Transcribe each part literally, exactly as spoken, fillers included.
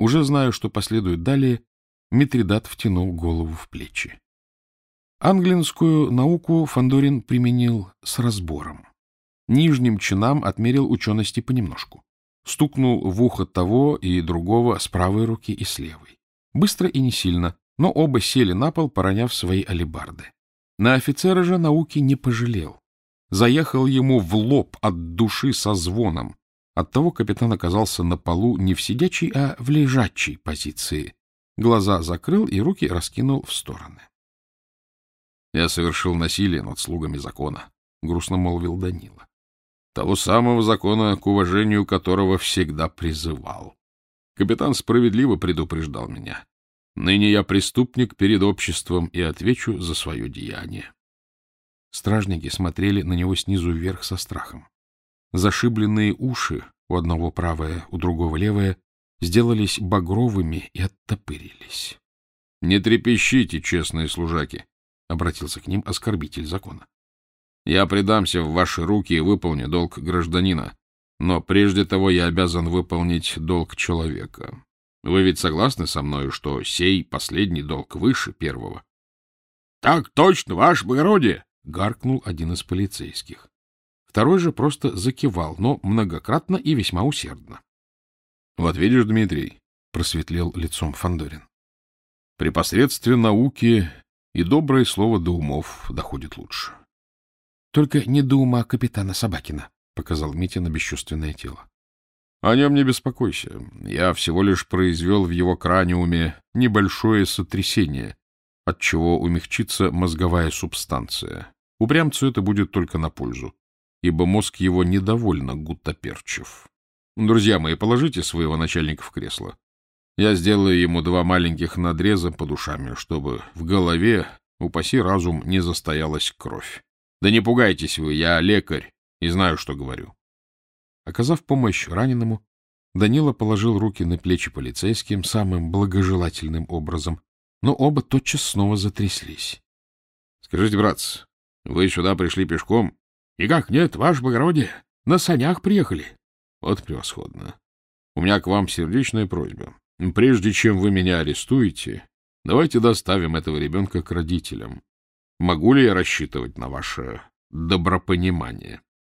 Уже зная, что последует далее, Митридат втянул голову в плечи. Англинскую науку Фандорин применил с разбором. Нижним чинам отмерил учености понемножку. Стукнул в ухо того и другого с правой руки и с левой. Быстро и не сильно, но оба сели на пол, пороняв свои алебарды. На офицера же науки не пожалел. Заехал ему в лоб от души со звоном. Оттого капитан оказался на полу не в сидячей, а в лежачей позиции. Глаза закрыл и руки раскинул в стороны. — Я совершил насилие над слугами закона, — грустно молвил Данила. — Того самого закона, к уважению которого всегда призывал. Капитан справедливо предупреждал меня. Ныне я преступник перед обществом и отвечу за свое деяние. Стражники смотрели на него снизу вверх со страхом. Зашибленные уши, у одного правое, у другого левое, сделались багровыми и оттопырились. — Не трепещите, честные служаки, — обратился к ним оскорбитель закона. — Я предамся в ваши руки и выполню долг гражданина, но прежде того я обязан выполнить долг человека. Вы ведь согласны со мной, что сей последний долг выше первого? — Так точно, ваше благородие! — гаркнул один из полицейских. Второй же просто закивал, но многократно и весьма усердно. — Вот видишь, Дмитрий, — просветлел лицом Фандорин, — при посредстве науки и доброе слово до умов доходит лучше. — Только не до ума капитана Собакина, — показал Митя на бесчувственное тело. — О нем не беспокойся. Я всего лишь произвел в его краниуме небольшое сотрясение, отчего умягчится мозговая субстанция. Упрямцу это будет только на пользу, ибо мозг его недовольно гуттаперчив. Друзья мои, положите своего начальника в кресло. Я сделаю ему два маленьких надреза под ушами, чтобы в голове, упаси разум, не застоялась кровь. Да не пугайтесь вы, я лекарь и знаю, что говорю. Оказав помощь раненому, Данила положил руки на плечи полицейским самым благожелательным образом, но оба тотчас снова затряслись. — Скажите, братцы, вы сюда пришли пешком? — Никак нет, ваше благородие. На санях приехали. — Вот превосходно. У меня к вам сердечная просьба. Прежде чем вы меня арестуете, давайте доставим этого ребенка к родителям. Могу ли я рассчитывать на ваше добропонимание?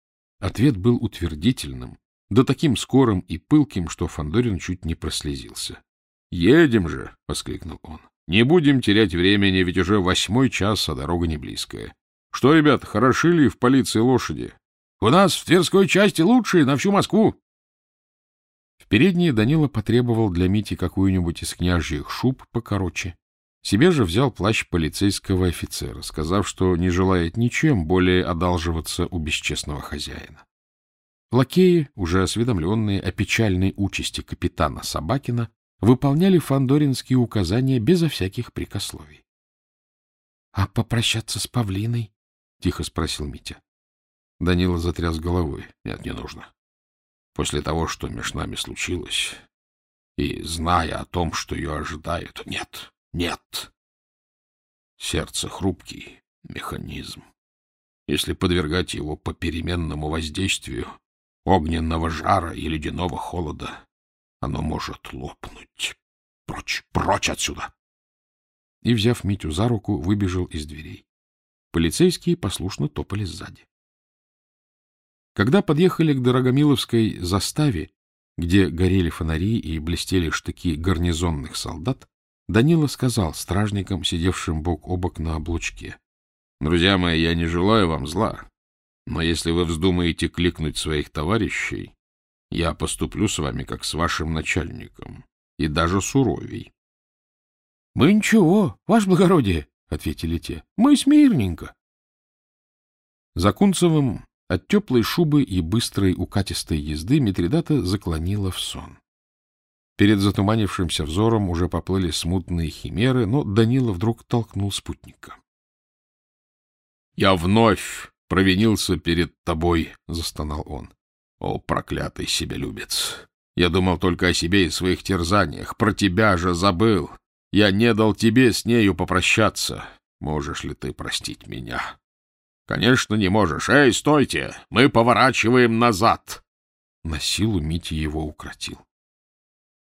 Ответ был утвердительным, да таким скорым и пылким, что Фандорин чуть не прослезился. — Едем же! — воскликнул он. — Не будем терять времени, ведь уже восьмой час, а дорога не близкая. Что, ребята, хороши ли в полиции лошади? — У нас в Тверской части лучшие, на всю Москву. В передней Данила потребовал для Мити какую-нибудь из княжьих шуб покороче. Себе же взял плащ полицейского офицера, сказав, что не желает ничем более одалживаться у бесчестного хозяина. Лакеи, уже осведомленные о печальной участи капитана Собакина, выполняли фандоринские указания безо всяких прикословий. — А попрощаться с Павлиной? — тихо спросил Митя. Данила затряс головой. — Нет, не нужно. После того, что между нами случилось, и зная о том, что ее ожидает, нет, нет. Сердце — хрупкий механизм. Если подвергать его попеременному воздействию огненного жара и ледяного холода, оно может лопнуть. Прочь, прочь отсюда! И, взяв Митю за руку, выбежал из дверей. Полицейские послушно топали сзади. Когда подъехали к Дорогомиловской заставе, где горели фонари и блестели штыки гарнизонных солдат, Данила сказал стражникам, сидевшим бок о бок на облучке: — Друзья мои, я не желаю вам зла, но если вы вздумаете кликнуть своих товарищей, я поступлю с вами как с вашим начальником, и даже суровей. — Мы ничего, ваше благородие, — ответили те, — мы смирненько. За Кунцевым от теплой шубы и быстрой укатистой езды Митридата заклонила в сон. Перед затуманившимся взором уже поплыли смутные химеры, но Данила вдруг толкнул спутника. — Я вновь провинился перед тобой, — застонал он. — О, проклятый себялюбец! Я думал только о себе и своих терзаниях. Про тебя же забыл. Я не дал тебе с нею попрощаться. Можешь ли ты простить меня? — Конечно, не можешь. Эй, стойте! Мы поворачиваем назад! На силу Митя его укротил.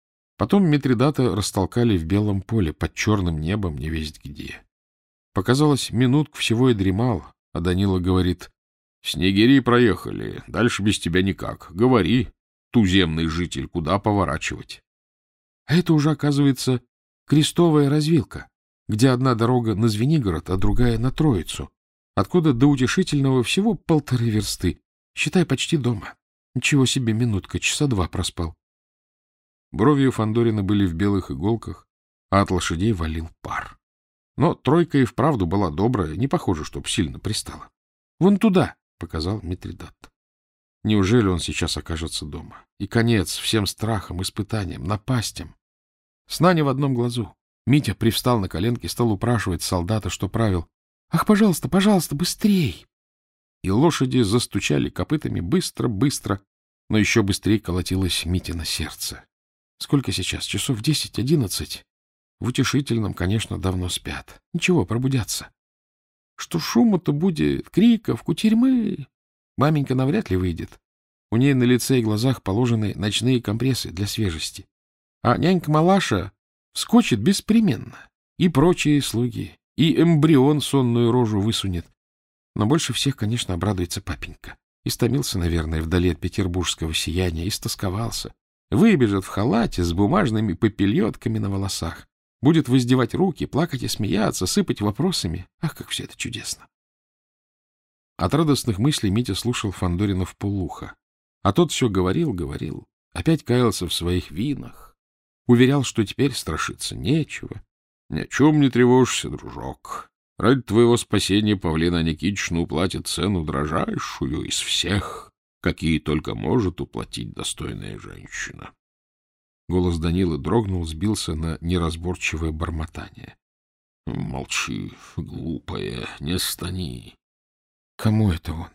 Потом Митридата растолкали в белом поле, под черным небом, невесть где. Показалось, минутку всего и дремал, а Данила говорит: — Снегири проехали, дальше без тебя никак. Говори, туземный житель, куда поворачивать? А это уже, оказывается, крестовая развилка, где одна дорога на Звенигород, а другая на Троицу, откуда до Утешительного всего полторы версты. Считай, почти дома. Ничего себе, минутка, часа два проспал. Брови у Фандорина были в белых иголках, а от лошадей валил пар. Но тройка и вправду была добрая, не похоже, чтоб сильно пристала. — Вон туда, — показал Митридат. Неужели он сейчас окажется дома? И конец всем страхам, испытаниям, напастям. Сна не в одном глазу. Митя привстал на коленки, стал упрашивать солдата, что правил. — Ах, пожалуйста, пожалуйста, быстрей! И лошади застучали копытами быстро-быстро, но еще быстрее колотилось Митино сердце. Сколько сейчас? Часов десять, одиннадцать? В Утешительном, конечно, давно спят. Ничего, пробудятся. Что шума-то будет, криков, кутерьмы. Маменька навряд ли выйдет. У ней на лице и глазах положены ночные компрессы для свежести. А нянька Малаша вскочит беспременно. И прочие слуги, и эмбрион сонную рожу высунет. Но больше всех, конечно, обрадуется папенька. Истомился, наверное, вдали от петербургского сияния, истосковался. Выбежит в халате с бумажными попельотками на волосах. Будет воздевать руки, плакать и смеяться, сыпать вопросами. Ах, как все это чудесно! От радостных мыслей Митя слушал Фандорина вполуха. А тот все говорил, говорил. Опять каялся в своих винах. Уверял, что теперь страшиться нечего. — Ни о чем не тревожься, дружок. Ради твоего спасения Павлина Никитична уплатит цену дрожайшую из всех, какие только может уплатить достойная женщина. Голос Данилы дрогнул, сбился на неразборчивое бормотание. — Молчи, глупая, не стани. — Кому это он?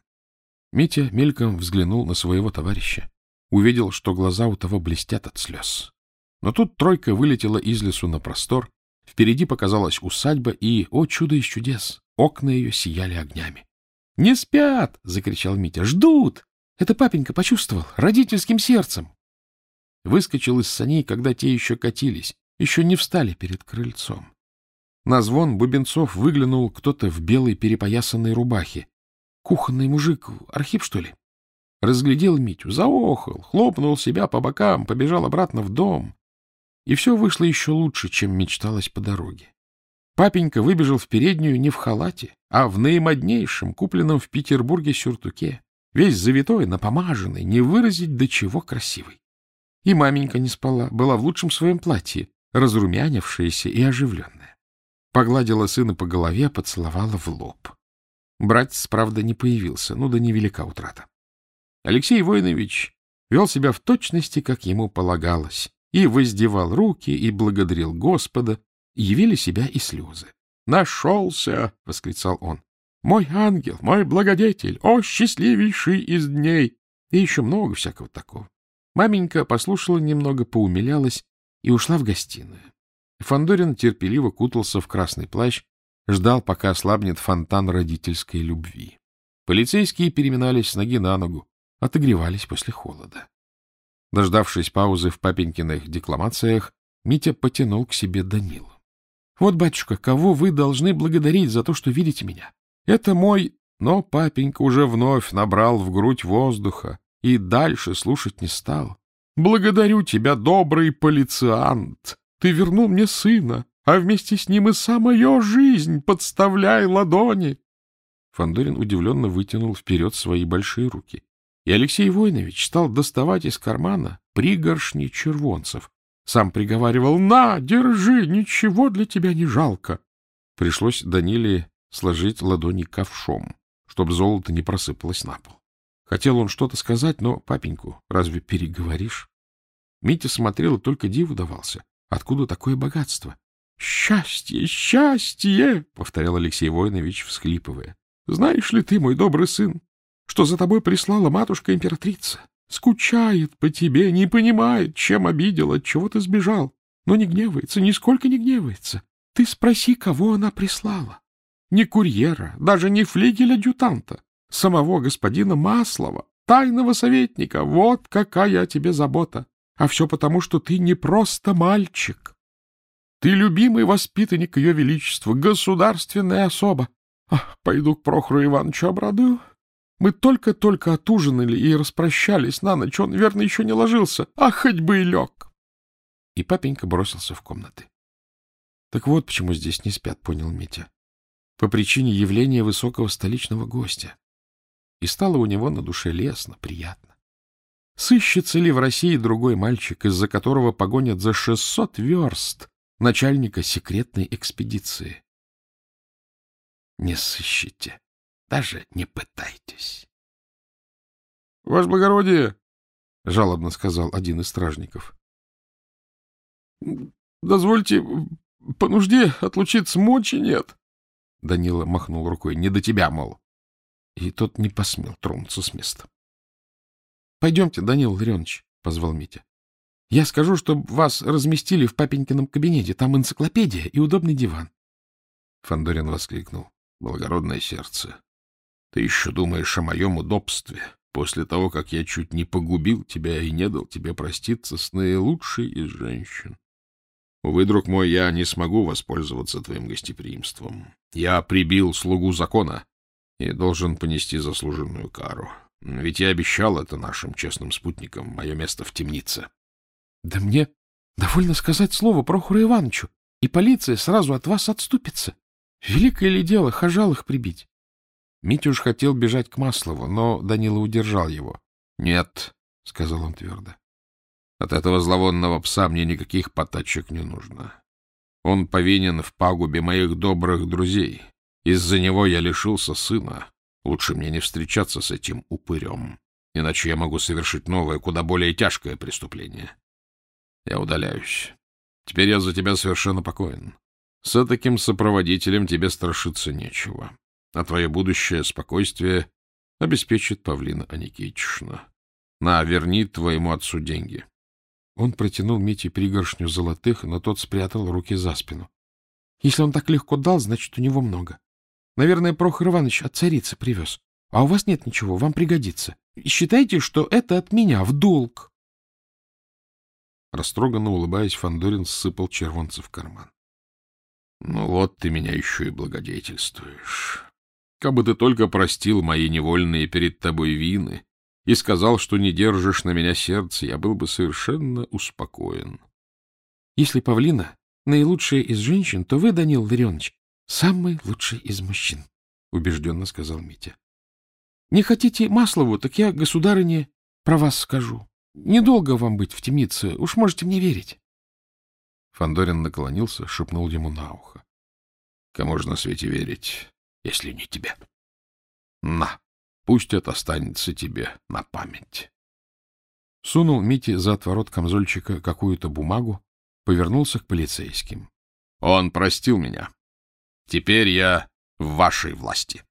Митя мельком взглянул на своего товарища. Увидел, что глаза у того блестят от слез. Но тут тройка вылетела из лесу на простор. Впереди показалась усадьба, и, о чудо из чудес, окна ее сияли огнями. — Не спят! — закричал Митя. — Ждут! Это папенька почувствовал родительским сердцем. Выскочил из саней, когда те еще катились, еще не встали перед крыльцом. На звон бубенцов выглянул кто-то в белой перепоясанной рубахе. Кухонный мужик, Архип, что ли? Разглядел Митю, заохал, хлопнул себя по бокам, побежал обратно в дом. И все вышло еще лучше, чем мечталось по дороге. Папенька выбежал в переднюю не в халате, а в наимоднейшем, купленном в Петербурге сюртуке, весь завитой, напомаженный, не выразить до чего красивый. И маменька не спала, была в лучшем своем платье, разрумянившаяся и оживленная. Погладила сына по голове, поцеловала в лоб. Братец, правда, не появился, ну да невелика утрата. Алексей Воинович вел себя в точности, как ему полагалось, и воздевал руки, и благодарил Господа, и явили себя и слезы. «Нашелся!» — восклицал он. «Мой ангел, мой благодетель, о, счастливейший из дней!» И еще много всякого такого. Маменька послушала немного, поумилялась и ушла в гостиную. Фандорин терпеливо кутался в красный плащ, ждал, пока ослабнет фонтан родительской любви. Полицейские переминались с ноги на ногу, отогревались после холода. Дождавшись паузы в папенькиных декламациях, Митя потянул к себе Данилу. — Вот, батюшка, кого вы должны благодарить за то, что видите меня? Это мой... Но папенька уже вновь набрал в грудь воздуха и дальше слушать не стал. — Благодарю тебя, добрый полициант! Ты вернул мне сына, а вместе с ним и самая жизнь, подставляй ладони. Фандорин удивленно вытянул вперед свои большие руки, и Алексей Воинович стал доставать из кармана пригоршни червонцев. Сам приговаривал: «На, держи, ничего для тебя не жалко». Пришлось Даниле сложить ладони ковшом, чтобы золото не просыпалось на пол. Хотел он что-то сказать, но папеньку разве переговоришь? Митя смотрел и только диву давался. Откуда такое богатство? «Счастье, счастье!» — повторял Алексей Воинович, всхлипывая. «Знаешь ли ты, мой добрый сын, что за тобой прислала матушка-императрица? Скучает по тебе, не понимает, чем обидел, от чего ты сбежал, но не гневается, нисколько не гневается. Ты спроси, кого она прислала. Не курьера, даже не флигеля-адъютанта, самого господина Маслова, тайного советника. Вот какая о тебе забота. А все потому, что ты не просто мальчик. Ты любимый воспитанник Ее Величества, государственная особа. Ах, пойду к Прохору Ивановичу обрадую. Мы только-только отужинали и распрощались на ночь. Он, верно, еще не ложился. А хоть бы и лег. И папенька бросился в комнаты. Так вот почему здесь не спят, понял Митя. По причине явления высокого столичного гостя. И стало у него на душе лестно, приятно. Сыщется ли в России другой мальчик, из-за которого погонят за шестьсот верст начальника секретной экспедиции? Не сыщите, даже не пытайтесь. — Ваше благородие, — жалобно сказал один из стражников, — дозвольте, по нужде отлучиться, мочи нет. Данила махнул рукой. — Не до тебя, мол. И тот не посмел тронуться с места. — Пойдемте, Данил Ларионович, — позвал Митя. — Я скажу, чтобы вас разместили в папенькином кабинете. Там энциклопедия и удобный диван. Фандорин воскликнул. — Благородное сердце, ты еще думаешь о моем удобстве, после того, как я чуть не погубил тебя и не дал тебе проститься с наилучшей из женщин. Увы, друг мой, я не смогу воспользоваться твоим гостеприимством. Я прибил слугу закона и должен понести заслуженную кару. Ведь я обещал это нашим честным спутникам, мое место в темнице. — Да мне довольно сказать слово Прохору Ивановичу, и полиция сразу от вас отступится. Великое ли дело хожалых прибить? Митя уж хотел бежать к Маслову, но Данила удержал его. — Нет, — сказал он твердо. — От этого зловонного пса мне никаких потачек не нужно. Он повинен в пагубе моих добрых друзей. Из-за него я лишился сына. Лучше мне не встречаться с этим упырем, иначе я могу совершить новое, куда более тяжкое преступление. Я удаляюсь. Теперь я за тебя совершенно покоен. С таким сопроводителем тебе страшиться нечего, а твое будущее спокойствие обеспечит Павлина Аникеична. На, верни твоему отцу деньги. Он протянул Мите пригоршню золотых, но тот спрятал руки за спину. — Если он так легко дал, значит, у него много. Наверное, Прохор Иванович от царицы привез. А у вас нет ничего, вам пригодится. Считайте, что это от меня, в долг. Растроганно улыбаясь, Фандорин ссыпал червонца в карман. — Ну вот ты меня еще и благодетельствуешь. Кабы ты только простил мои невольные перед тобой вины и сказал, что не держишь на меня сердце, я был бы совершенно успокоен. — Если Павлина наилучшая из женщин, то вы, Данил Ларионович, самый лучший из мужчин, — убежденно сказал Митя. — Не хотите Маслову, так я, государыне, про вас скажу. Недолго вам быть в темнице, уж можете мне верить. Фандорин наклонился, шепнул ему на ухо. — Кому же на свете верить, если не тебе? На, пусть это останется тебе на память. Сунул Мите за отворот камзольчика какую-то бумагу, повернулся к полицейским. — Он простил меня. Теперь я в вашей власти.